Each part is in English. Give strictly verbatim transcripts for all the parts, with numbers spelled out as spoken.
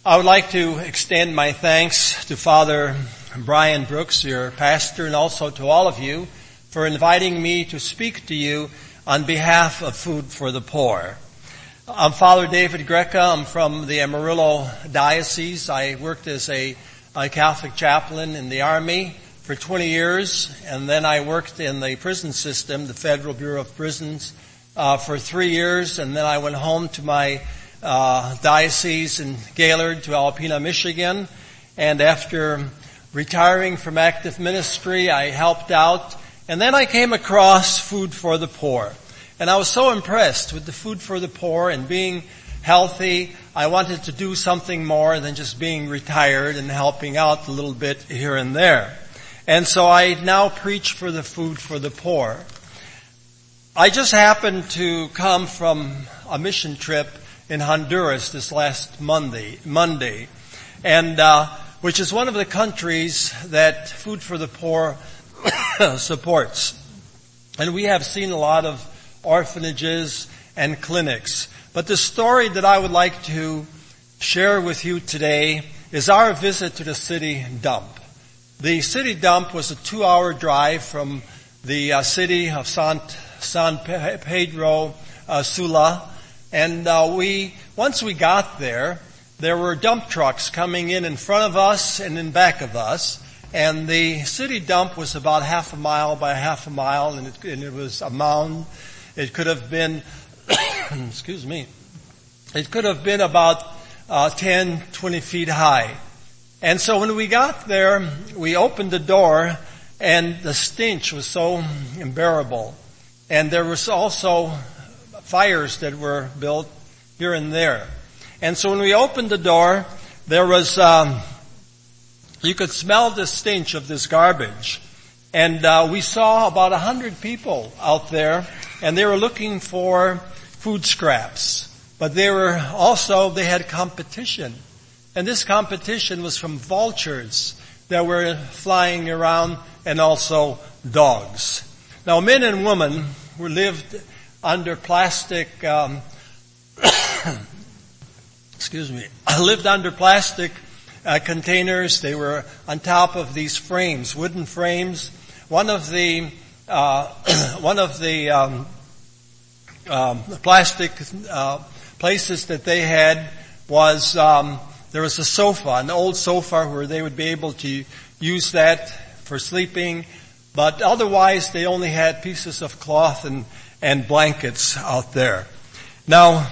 I would like to extend my thanks to Father Brian Brooks, your pastor, and also to all of you for inviting me to speak to you on behalf of Food for the Poor. I'm Father David Greca. I'm from the Amarillo Diocese. I worked as a, a Catholic chaplain in the Army for twenty years, and then I worked in the prison system, the Federal Bureau of Prisons, uh, for three years, and then I went home to my uh, diocese in Gaylord to Alpena, Michigan, and after retiring from active ministry, I helped out, and then I came across Food for the Poor. And I was so impressed with the Food for the Poor and being healthy. I wanted to do something more than just being retired and helping out a little bit here and there. And so I now preach for the Food for the Poor. I just happened to come from a mission trip in Honduras this last Monday, Monday, and uh, which is one of the countries that Food for the Poor supports. And we have seen a lot of orphanages and clinics. But the story that I would like to share with you today is our visit to the city dump. The city dump was a two-hour drive from the uh, city of San, San Pedro uh, Sula. And uh, we, once we got there, there were dump trucks coming in in front of us and in back of us. And the city dump was about half a mile by half a mile, and it, and it was a mound. It could have been, excuse me, it could have been about uh, ten, twenty feet high. And so when we got there, we opened the door, and the stench was so unbearable. And there was also fires that were built here and there. And so when we opened the door, there was, um, you could smell the stench of this garbage. And uh, we saw about a hundred people out there, and they were looking for food scraps. But they were also, they had competition. And this competition was from vultures that were flying around, and also dogs. Now, men and women who lived under plastic, um, excuse me, lived under plastic uh, containers. They were on top of these frames, wooden frames. One of the uh, one of the um, um, plastic uh, places that they had was um, there was a sofa, an old sofa, where they would be able to use that for sleeping. But otherwise, they only had pieces of cloth and and blankets out there. Now,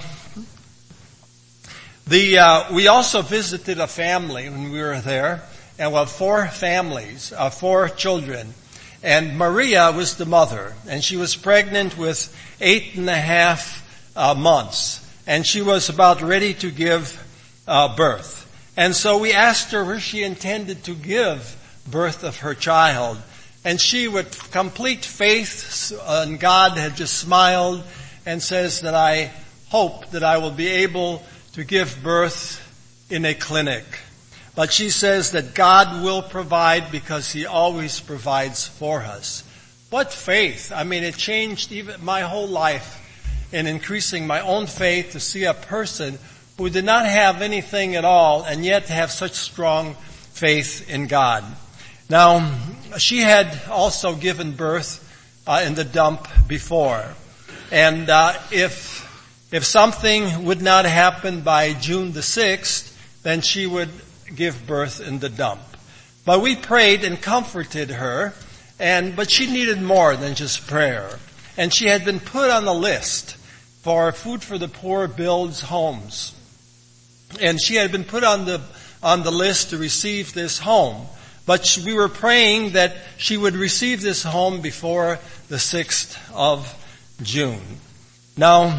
the uh, we also visited a family when we were there, and we had four families, uh, four children. And Maria was the mother, and she was pregnant with eight and a half uh, months, and she was about ready to give uh, birth. And so we asked her where she intended to give birth of her child, and she, with complete faith in God, had just smiled and says that I hope that I will be able to give birth in a clinic. But she says that God will provide because He always provides for us. What faith! I mean, it changed even my whole life in increasing my own faith to see a person who did not have anything at all and yet have such strong faith in God. Now, she had also given birth uh, in the dump before. And uh, if if something would not happen by June the sixth, then she would give birth in the dump. But we prayed and comforted her, and but she needed more than just prayer. And she had been put on the list for Food for the Poor builds homes. And she had been put on the on the list to receive this home. But she, we were praying that she would receive this home before the sixth of June. Now,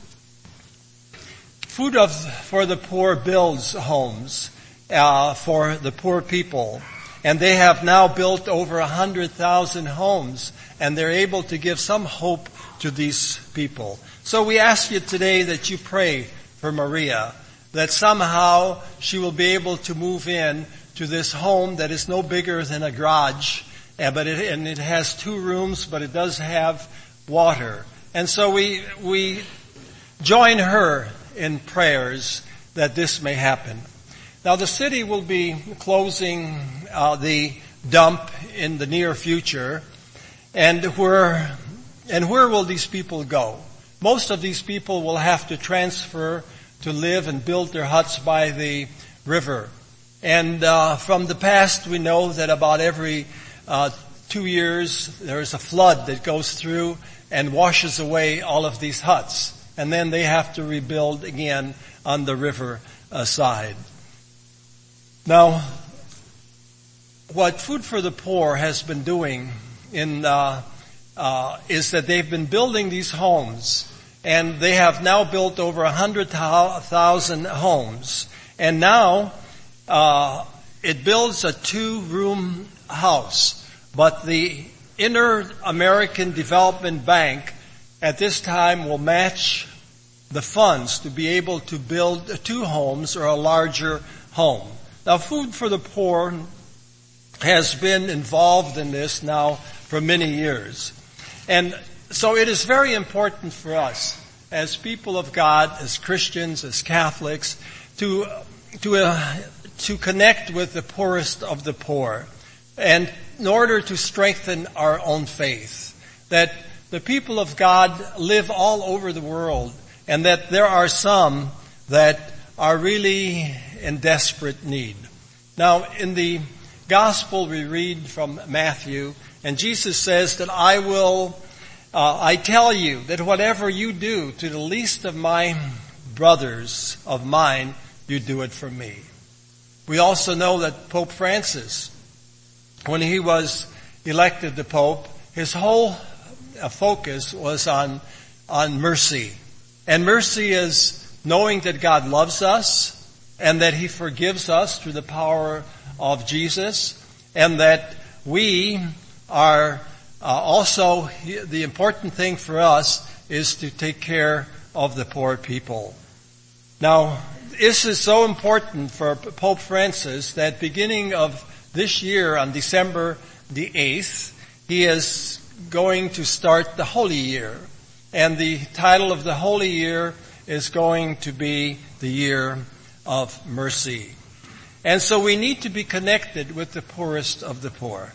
Food of, for the Poor builds homes uh, for the poor people. And they have now built over one hundred thousand homes, and they're able to give some hope to these people. So we ask you today that you pray for Maria, that somehow she will be able to move in to this home that is no bigger than a garage, and, but it, and it has two rooms, but it does have water. And so we we join her in prayers that this may happen. Now the city will be closing uh, the dump in the near future, and where and where will these people go? Most of these people will have to transfer to live and build their huts by the river. And uh, from the past, we know that about every uh, two years there is a flood that goes through and washes away all of these huts, and then they have to rebuild again on the river uh, side. Now, what Food for the Poor has been doing in uh, uh, is that they've been building these homes, and they have now built over a hundred thousand homes. And now uh, it builds a two-room house, but the Inter-American Development Bank at this time will match the funds to be able to build two homes or a larger home. Now, Food for the Poor has been involved in this now for many years. And so it is very important for us as people of God, as Christians, as Catholics, to to uh, to connect with the poorest of the poor, and in order to strengthen our own faith, that the people of God live all over the world, and that there are some that are really in desperate need. Now, in the Gospel we read from Matthew, and Jesus says that I will, uh, I tell you that whatever you do to the least of my brothers of mine, you do it for me. We also know that Pope Francis, when he was elected the Pope, his whole focus was on, on mercy. And mercy is knowing that God loves us, and that He forgives us through the power of Jesus, and that we are uh, also, the important thing for us is to take care of the poor people. Now, this is so important for Pope Francis that beginning of this year, on December the eighth, he is going to start the Holy Year. And the title of the Holy Year is going to be the Year of Mercy. And so we need to be connected with the poorest of the poor.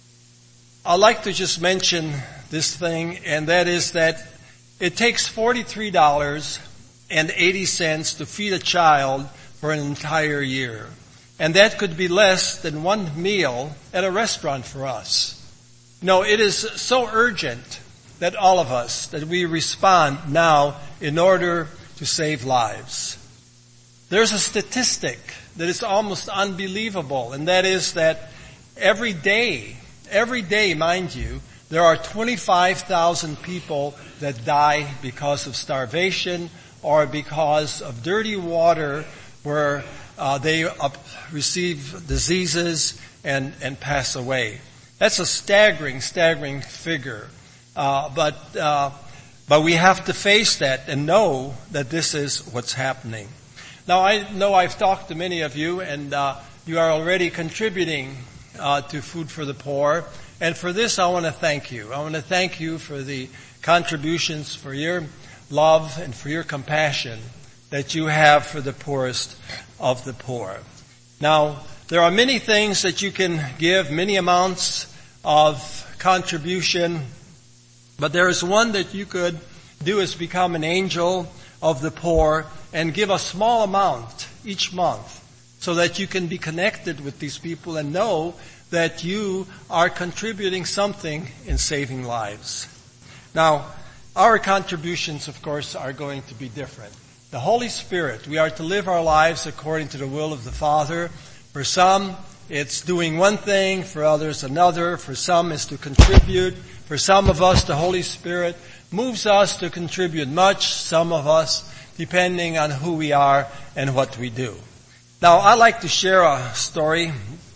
I'd like to just mention this thing, and that is that it takes forty-three dollars and eighty cents to feed a child for an entire year. And that could be less than one meal at a restaurant for us. No, it is so urgent that all of us, that we respond now in order to save lives. There's a statistic that is almost unbelievable, and that is that every day, every day, mind you, there are twenty-five thousand people that die because of starvation or because of dirty water where uh, they uh, receive diseases and, and pass away. That's a staggering, staggering figure. Uh, but, uh, but we have to face that and know that this is what's happening. Now, I know I've talked to many of you, and uh, you are already contributing uh, to Food for the Poor. And for this, I want to thank you. I want to thank you for the contributions, for your love, and for your compassion that you have for the poorest of the poor. Now, there are many things that you can give, many amounts of contribution, but there is one that you could do, is become an angel of the poor and give a small amount each month so that you can be connected with these people and know that you are contributing something in saving lives. Now, our contributions, of course, are going to be different. The Holy Spirit, we are to live our lives according to the will of the Father. For some, it's doing one thing, for others another. For some, it's to contribute. For some of us, the Holy Spirit moves us to contribute much. Some of us, depending on who we are and what we do. Now, I'd like to share a story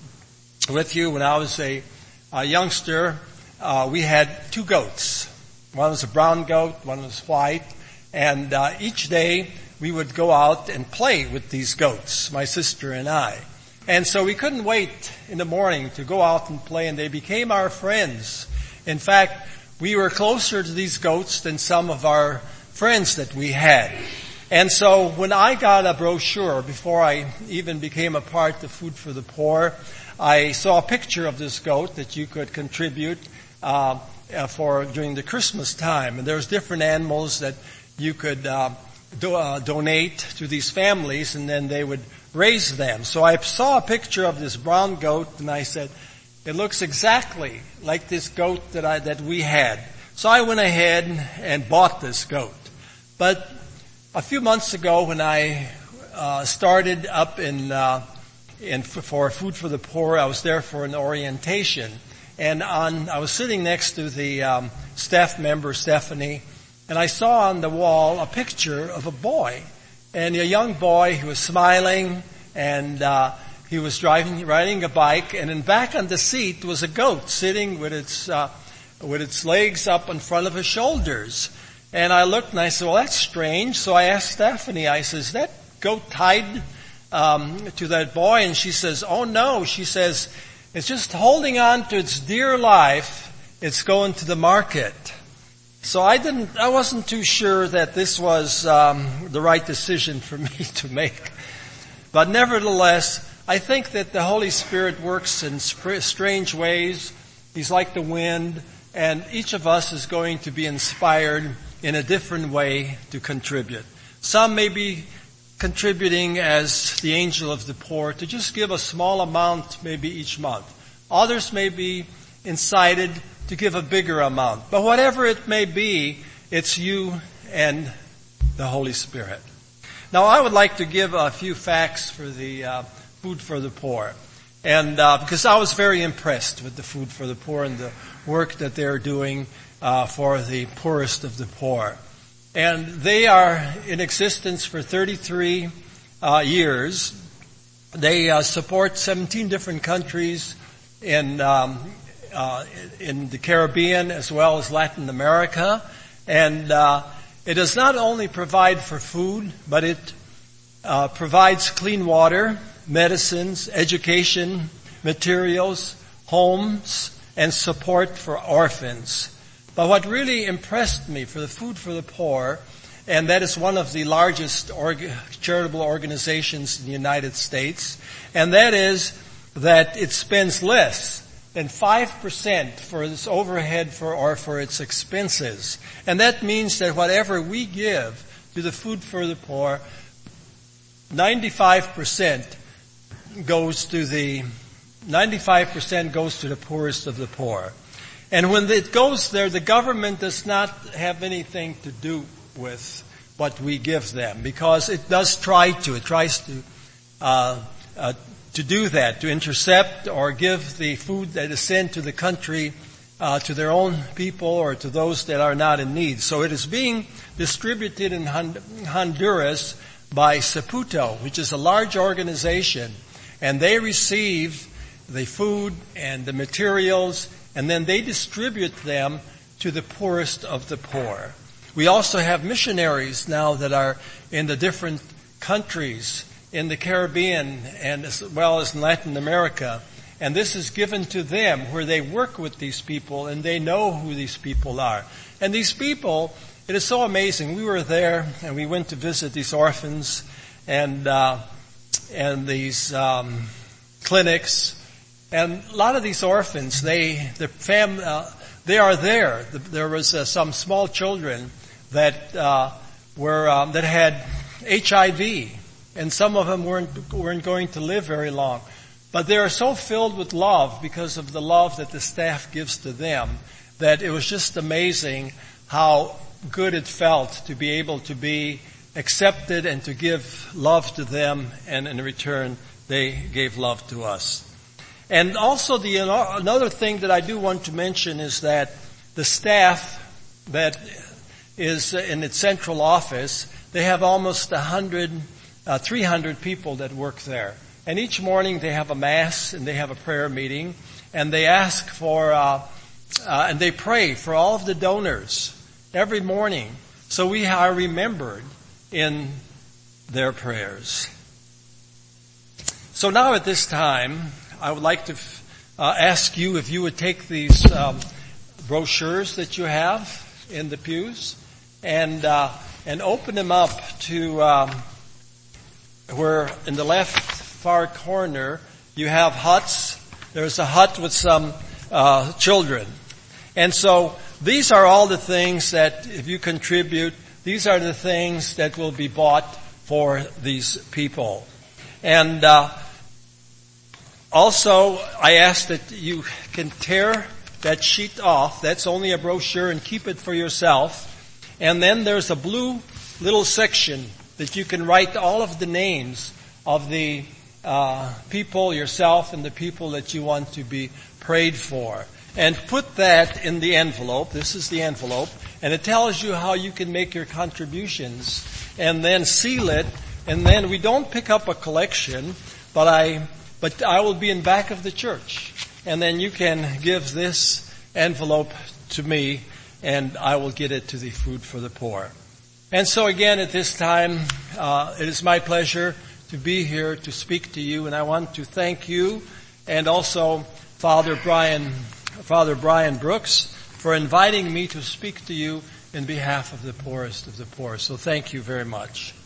with you. When I was a, a youngster, uh, we had two goats. One was a brown goat, one was white. And uh, each day, we would go out and play with these goats, my sister and I. And so we couldn't wait in the morning to go out and play, and they became our friends. In fact, we were closer to these goats than some of our friends that we had. And so when I got a brochure, before I even became a part of Food for the Poor, I saw a picture of this goat that you could contribute uh, for during the Christmas time. And there's different animals that you could uh, do, uh, donate to these families, and then they would raise them. So I saw a picture of this brown goat, and I said, it looks exactly like this goat that I that we had. So I went ahead and bought this goat. But a few months ago, when I uh, started up in uh, in for Food for the Poor, I was there for an orientation, and on I was sitting next to the um, staff member Stephanie, and I saw on the wall a picture of a boy, and a young boy who was smiling, and uh, he was driving, riding a bike, and in back on the seat was a goat sitting with its uh, with its legs up in front of his shoulders. And I looked and I said, well, that's strange. So I asked Stephanie, I said, is that goat tied um, to that boy? And she says, oh no. She says, it's just holding on to its dear life. It's going to the market. So I didn't, I wasn't too sure that this was um, the right decision for me to make. But nevertheless, I think that the Holy Spirit works in sp- strange ways. He's like the wind, and each of us is going to be inspired in a different way to contribute. Some may be contributing as the angel of the poor to just give a small amount maybe each month. Others may be incited to give a bigger amount. But whatever it may be, it's you and the Holy Spirit. Now I would like to give a few facts for the uh, Food for the Poor. And uh, because I was very impressed with the Food for the Poor and the work that they're doing Uh, for the poorest of the poor. And they are in existence for thirty-three uh, years. They uh, support seventeen different countries in um, uh, in the Caribbean as well as Latin America. And uh, it does not only provide for food, but it uh, provides clean water, medicines, education, materials, homes, and support for orphans. But what really impressed me for the Food for the Poor, and that is one of the largest org- charitable organizations in the United States, and that is that it spends less than five percent for its overhead for, or for its expenses. And that means that whatever we give to the Food for the Poor, ninety-five percent goes to the, ninety-five percent goes to the poorest of the poor. And when it goes there, the government does not have anything to do with what we give them, because it does try to. It tries to uh, uh to do that, to intercept or give the food that is sent to the country uh to their own people or to those that are not in need. So it is being distributed in Honduras by Saputo, which is a large organization, and they receive the food and the materials, and then they distribute them to the poorest of the poor. We also have missionaries now that are in the different countries in the Caribbean and as well as in Latin America. And this is given to them where they work with these people and they know who these people are. And these people, it is so amazing. We were there and we went to visit these orphans and, uh, and these, um, clinics. And a lot of these orphans, they, the fam, uh, they are there. There was uh, some small children that uh, were um, that had H I V, and some of them weren't weren't going to live very long. But they are so filled with love because of the love that the staff gives to them that it was just amazing how good it felt to be able to be accepted and to give love to them, and in return they gave love to us. And also the, another thing that I do want to mention is that the staff that is in its central office, they have almost a hundred, uh, three hundred people that work there. And each morning they have a mass and they have a prayer meeting, and they ask for, uh, uh, and they pray for all of the donors every morning. So we are remembered in their prayers. So now at this time, I would like to uh, ask you if you would take these um, brochures that you have in the pews, and uh, and open them up to um, where in the left far corner you have huts. There's a hut with some uh, children. And so these are all the things that if you contribute, these are the things that will be bought for these people. And uh, also I ask that you can tear that sheet off. That's only a brochure, and keep it for yourself. And then there's a blue little section that you can write all of the names of the uh, people, yourself, and the people that you want to be prayed for. And put that in the envelope. This is the envelope. And it tells you how you can make your contributions. And then seal it. And then we don't pick up a collection, but I, but I will be in back of the church. And then you can give this envelope to me, and I will get it to the Food for the Poor. And so again, at this time, uh, it is my pleasure to be here to speak to you, and I want to thank you and also Father Brian, Father Brian Brooks for inviting me to speak to you in behalf of the poorest of the poor. So thank you very much.